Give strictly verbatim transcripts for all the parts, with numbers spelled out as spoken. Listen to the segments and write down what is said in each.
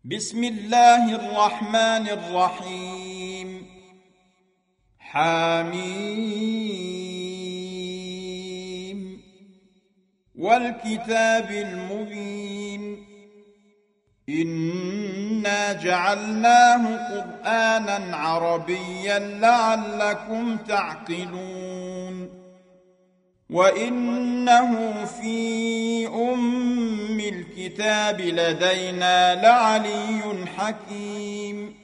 بسم الله الرحمن الرحيم. حميم والكتاب المبين إنا جعلناه قرآنا عربيا لعلكم تعقلون وإنه في أم الكتاب لدينا لعلي حكيم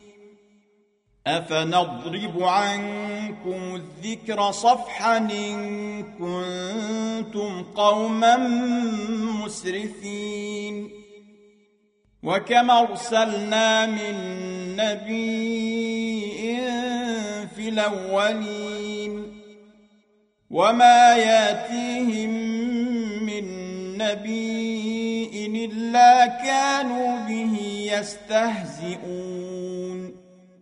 أفنضرب عنكم الذكر صفحا إن كنتم قوما مسرفين وكم أرسلنا من نبي في الأولين وما ياتيهم من نبي إلا كانوا به يستهزئون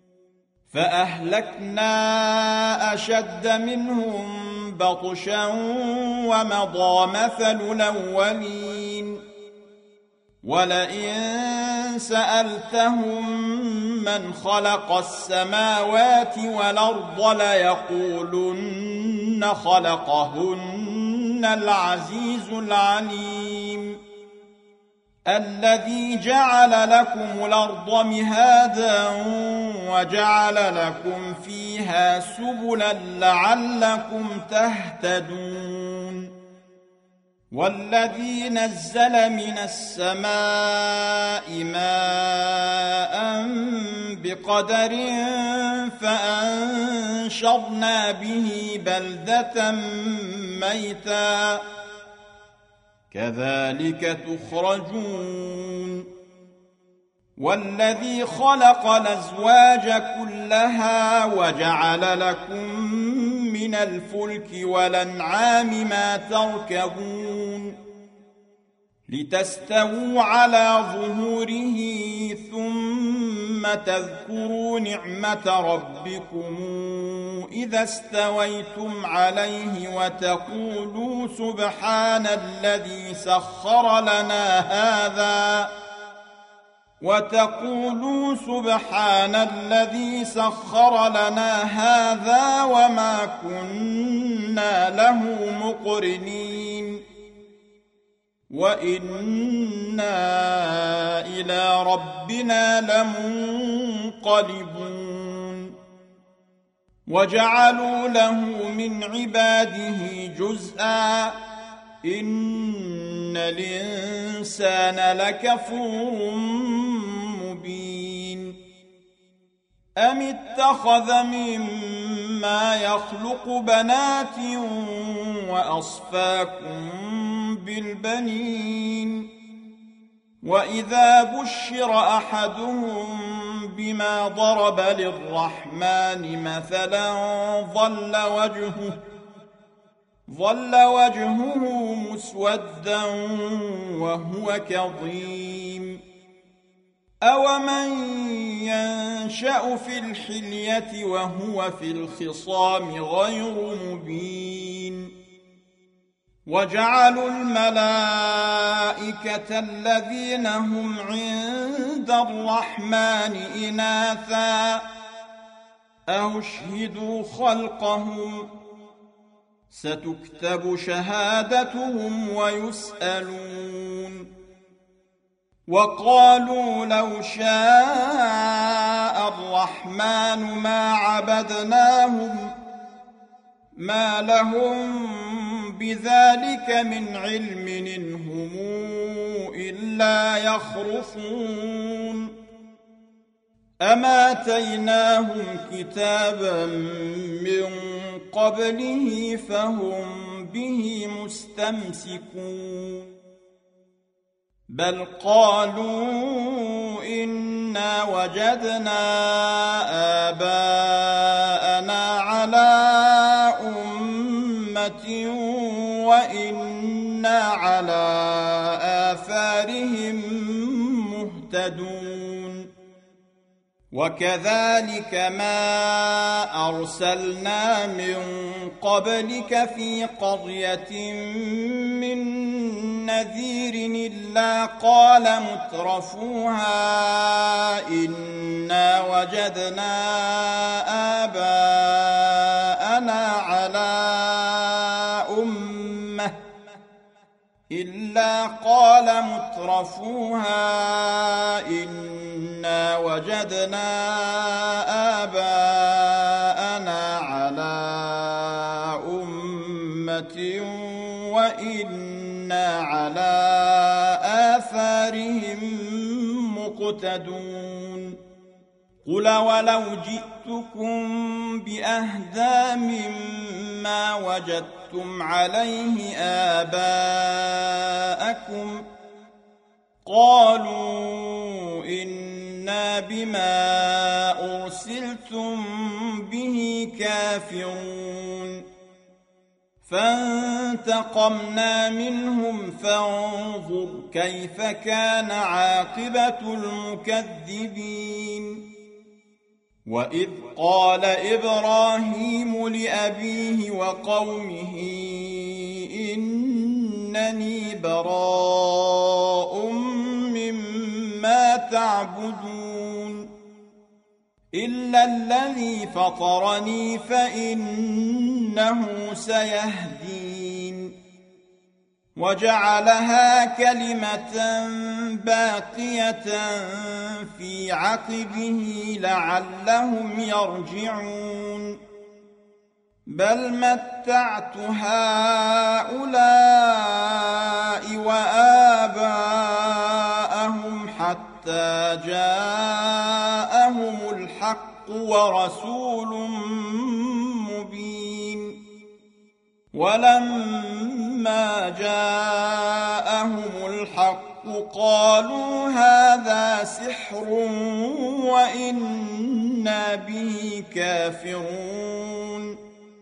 فأهلكنا أشد منهم بطشا ومضى مثل الأولين ولئن سألتهم من خلق السماوات والأرض ليقولن خلقهن العزيز العليم الذي جعل لكم الأرض مهادا وجعل لكم فيها سبلا لعلكم تهتدون والذي نزل من السماء ماء بقدر فأنشرنا به بلدة ميتا كذلك تخرجون والذي خلق الأزواج كلها وجعل لكم من الفلك والأنعام ما تركبون لتستووا على ظهوره ثم تذكروا نعمة ربكم إذا استويتم عليه وتقولوا سبحان الذي سخر لنا هذا وتقولوا سبحان الذي سخر لنا هذا وما كنا له مقرنين وإنا إلى ربنا لمنقلبون وجعلوا له من عباده جزءا إن الإنسان لكفور مبين أم اتخذ مما يخلق بنات وأصفاكم بالبنين وإذا بشر أحدهم بما ضرب للرحمن مثلا ظل وجهه ظل وجهه مسودا وهو كظيم أومن ينشأ في الحلية وهو في الخصام غير مبين وجعلوا الملائكة الذين هم عند الرحمن إناثا أشهدوا خلقهم ستكتب شهادتهم ويسألون وقالوا لو شاء الرحمن ما عبدناهم ما لهم بذلك من علم إن هم إلا يخرصون أما آتيناهم كتابا من قبله فهم به مستمسكون بل قالوا إنا وجدنا آباءنا على أمة وإنا على آثارهم مهتدون وكذلك ما أرسلنا من قبلك في قرية من نذير إلا قال مترفوها إنا وجدنا آباءنا على أمة إلا قال مترفوها إنا وجدنا آباءنا على أمة وإنا على آثارهم مقتدون قل ولو جئتكم بأهدى مما وجدتم عليه آباءكم قالوا إنا بما أرسلتم به كافرون فانتقمنا منهم فانظر كيف كان عاقبة المكذبين وإذ قال إبراهيم لأبيه وقومه إنني براء مما تعبدون إلا الذي فطرني فإنه سيهدين وجعلها كلمة باقية في عقبه لعلهم يرجعون بل متعت هؤلاء وآباءهم حتى جاءهم الحق ورسول مبين ولما جاءهم الحق قالوا هذا سحر وإنا به كافرون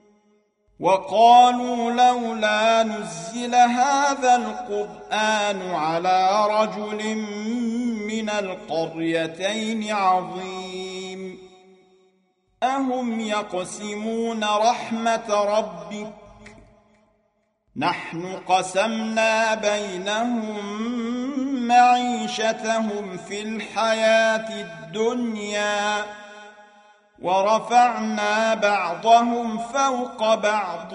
وقالوا لولا نزل هذا القرآن على رجل من القريتين عظيم أهم يقسمون رحمة ربك نحن قسمنا بينهم معيشتهم في الحياة الدنيا ورفعنا بعضهم فوق بعض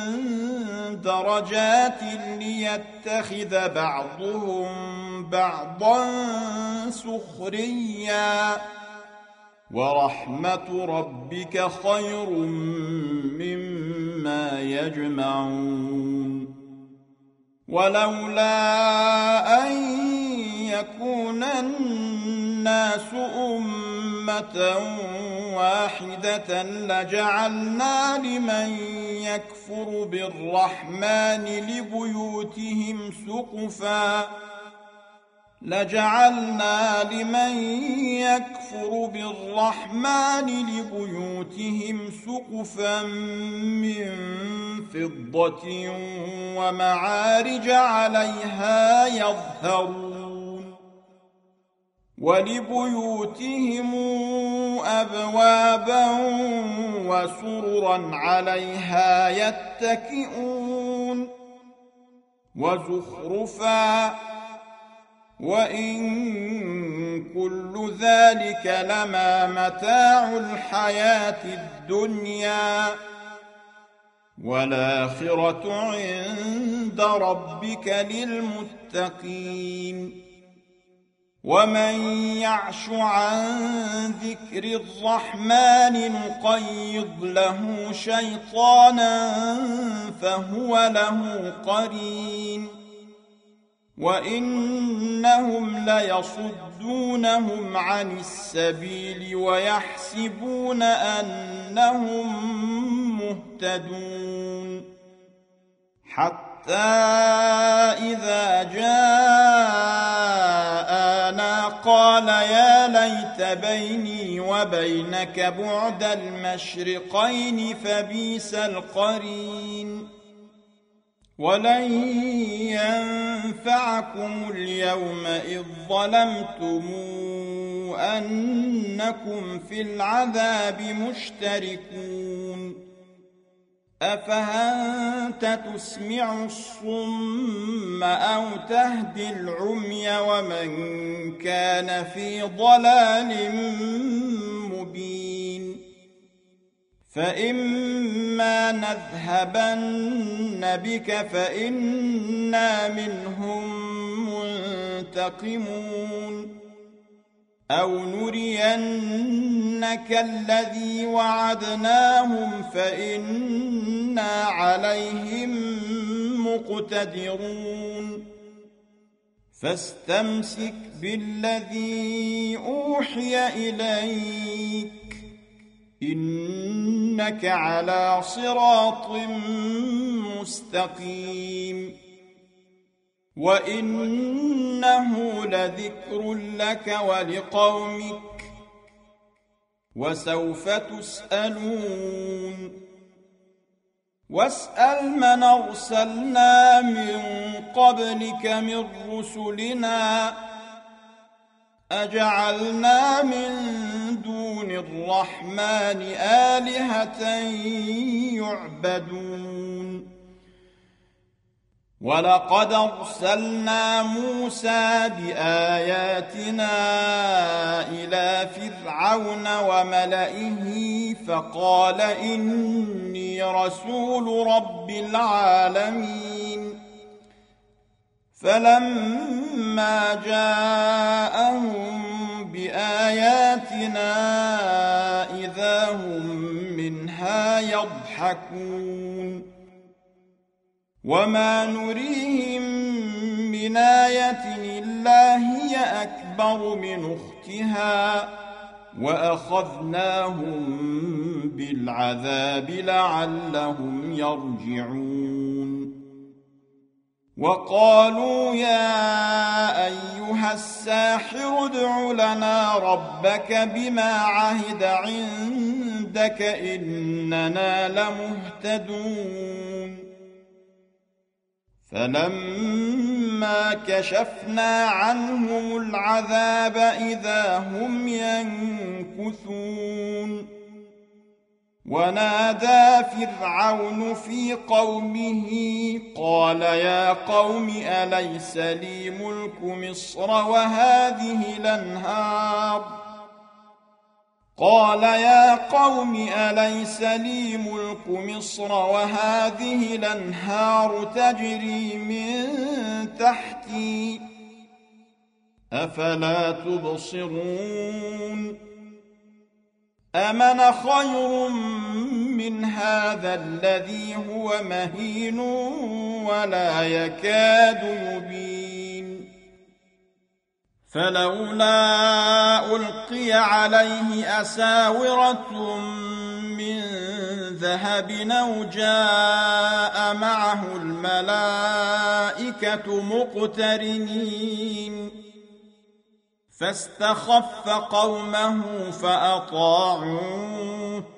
درجات ليتخذ بعضهم بعضا سخريا ورحمة ربك خير مما يجمعون ولولا أن يكون الناس أمة واحدة لجعلنا لمن يكفر بالرحمن لبيوتهم سقفا لجعلنا لمن يكفر بالرحمن لبيوتهم سقفا من فضة ومعارج عليها يظهرون ولبيوتهم أبوابا وسررا عليها يتكئون وزخرفا وإن كل ذلك لما متاع الحياة الدنيا والآخرة عند ربك للمتقين ومن يعش عن ذكر الرحمن نقيض له شيطانا فهو له قرين وإنهم ليصدونهم عن السبيل ويحسبون أنهم مهتدون حتى إذا جاءنا قال يا ليت بيني وبينك بعد المشرقين فبئس القرين ولن ينفعكم اليوم إذ ظلمتم أنكم في العذاب مشتركون أفأنت تسمع الصم أو تهدي العمي ومن كان في ضلال مبين فإما نذهبن بك فإنا منهم منتقمون أو نرينك الذي وعدناهم فإنا عليهم مقتدرون فاستمسك بالذي أوحي إليك إنك على صراط مستقيم وإنه لذكر لك ولقومك وسوف تسألون واسأل من أرسلنا من قبلك من رسلنا أجعلنا من دون الرحمن آلهة يعبدون ولقد أرسلنا موسى بآياتنا إلى فرعون وملئه فقال إني رسول رب العالمين فلما جاءهم بآياتنا إذا هم منها يضحكون وما نريهم من آية إلا هي أكبر من أختها وأخذناهم بالعذاب لعلهم يرجعون وقالوا يا أيها الساحر ادع لنا ربك بما عهد عندك إننا لمهتدون فلما كشفنا عنهم العذاب إذا هم ينكثون ونادى فرعون في قومه قال يا قوم أليس لي ملك مصر وهذه الأنهار قال يا قوم أليس لي ملك مصر وهذه الأنهار تجري من تحتي أفلا تبصرون أمن خير من هذا الذي هو مهين ولا يكاد يبين فلولا ألقي عليه أساورة من ذهب أو جاء معه الملائكة مقترنين فاستخف قومه فأطاعوه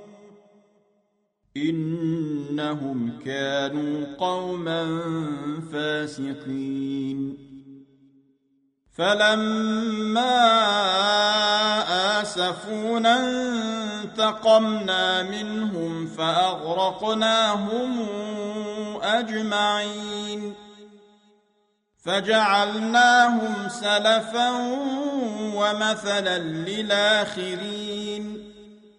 إنهم كانوا قوما فاسقين فلما آسفونا انتقمنا منهم فأغرقناهم أجمعين فجعلناهم سلفا ومثلا للآخرين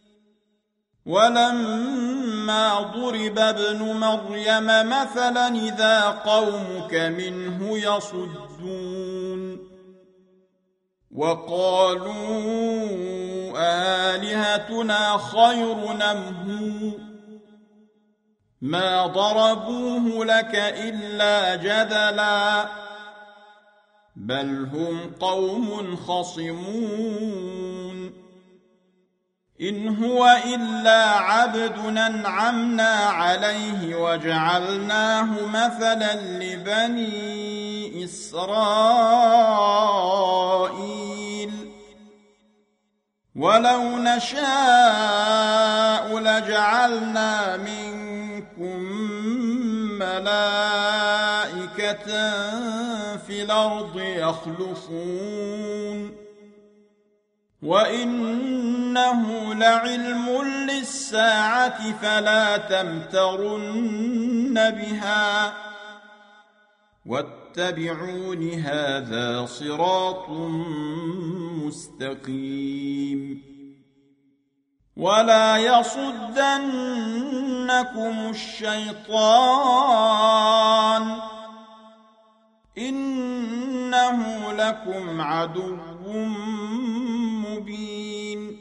ولما ضرب ابن مريم مثلا إذا قومك منه يصدون وقالوا آلهتنا خير أم هو ما ضربوه لك إلا جدلا بل هم قوم خصمون إن هو إلا عبد أنعمنا عليه وجعلناه مثلا لبني إسرائيل ولو نشاء لجعلنا منكم ملائكة في الأرض يخلفون وإنه لعلم للساعة فلا تمترن بها واتبعون هذا صراط مستقيم ولا يصدنكم الشيطان إنه لكم عدو مبين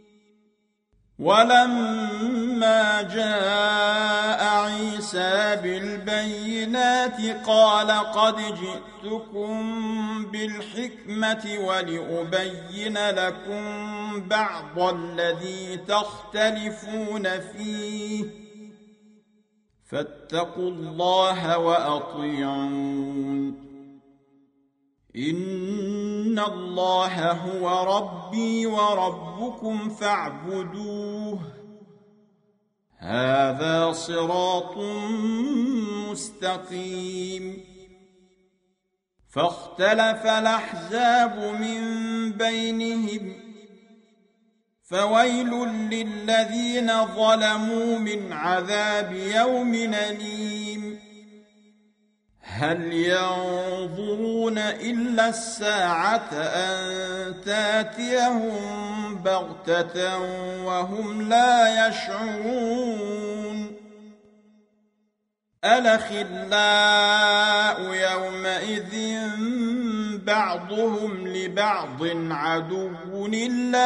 ولما جاء عيسى بالبينات قال قد جئتكم بالحكمة ولأبين لكم بعض الذي تختلفون فيه فاتقوا الله وأطيعون إن الله هو ربي وربكم فاعبدوه هذا صراط مستقيم فاختلف الأحزاب من بينهم فويل للذين ظلموا من عذاب يوم أليم هل ينظرون إلا الساعة أن تأتيهم بغتة وهم لا يشعرون الأخلاء يومئذ بعضهم لبعض عدو إلا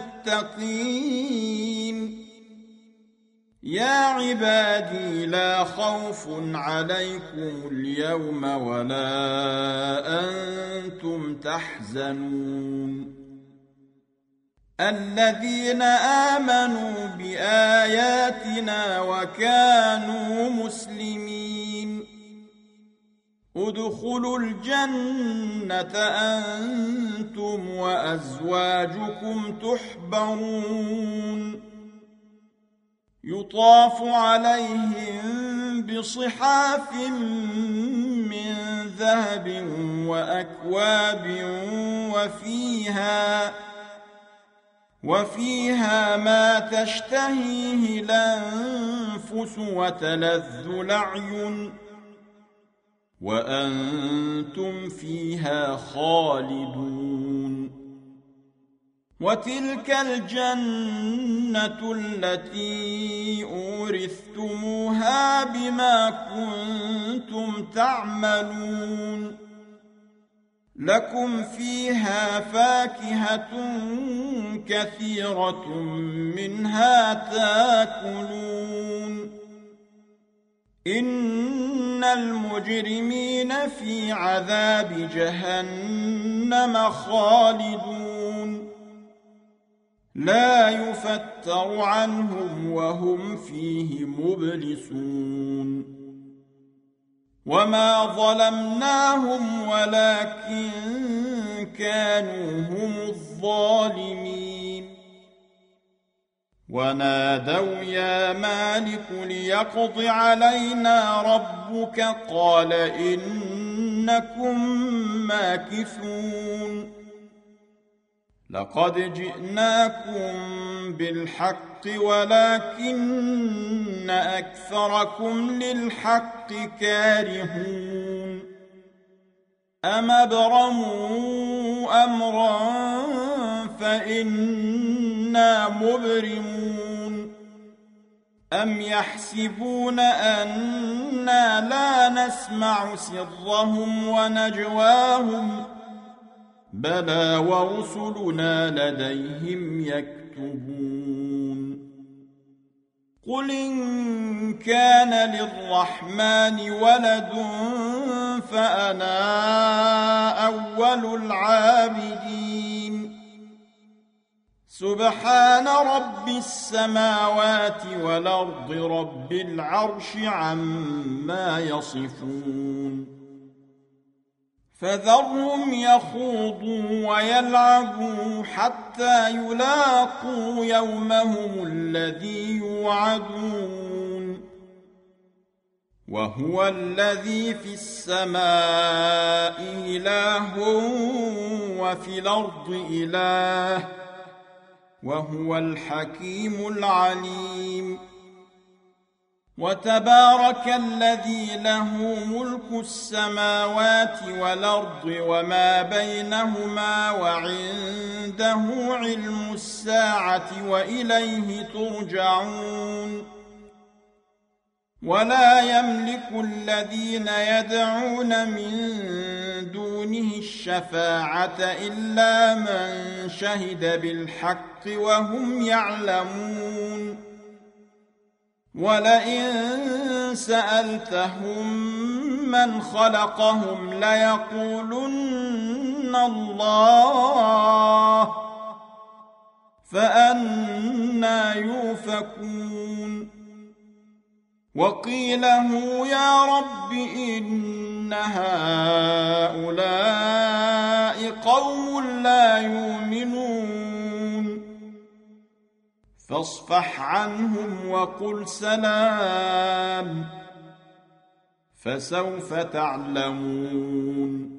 المتقين يا عبادي لا خوف عليكم اليوم ولا أنتم تحزنون الذين آمنوا بآياتنا وكانوا مسلمين ادخلوا الجنة أنتم وأزواجكم تحبرون يطاف عليهم بصحاف من ذهب وأكواب وفيها وفيها ما تشتهيه الأنفس وتلذ الأعين وأنتم فيها خالدون وتلك الجنة التي أورثتموها بما كنتم تعملون لكم فيها فاكهة كثيرة منها تاكلون إن المجرمين في عذاب جهنم خالدون لا يفتر عنهم وهم فيه مبلسون وما ظلمناهم ولكن كانوا هم الظالمين ونادوا يا مالك ليقض علينا ربك قال إنكم ماكثون لقد جئناكم بالحق ولكن أكثركم للحق كارهون أم أبرموا أمرا فإنا مبرمون أم يحسبون أنا لا نسمع سرهم ونجواهم بلى ورسلنا لديهم يكتبون قل إن كان للرحمن ولد فأنا أول العابدين سبحان رب السماوات والأرض رب العرش عما يصفون فذرهم يخوضوا ويلعبوا حتى يلاقوا يومهم الذي يوعدون وهو الذي في السماء إله وفي الأرض إله وهو الحكيم العليم. وتبارك الذي له ملك السماوات والأرض وما بينهما وعنده علم الساعة وإليه ترجعون. ولا يملك الذين يدعون من دونه الشفاعة إلا من شهد بالحق وهم يعلمون. ولئن سألتهم من خلقهم ليقولن الله فأنى يؤفكون. وقيله يا رب إن هؤلاء قوم لا يؤمنون فاصفح عنهم وقل سلام فسوف تعلمون.